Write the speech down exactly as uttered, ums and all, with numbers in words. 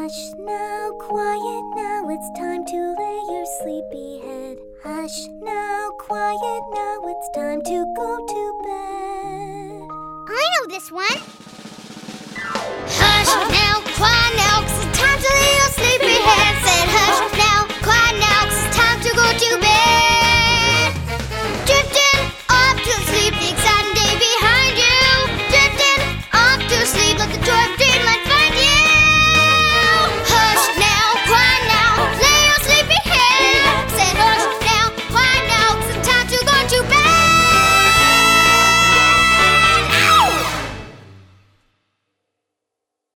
Hush now, quiet now, it's time to lay your sleepy head. Hush now, quiet now, it's time to go to bed. I know this one. Hush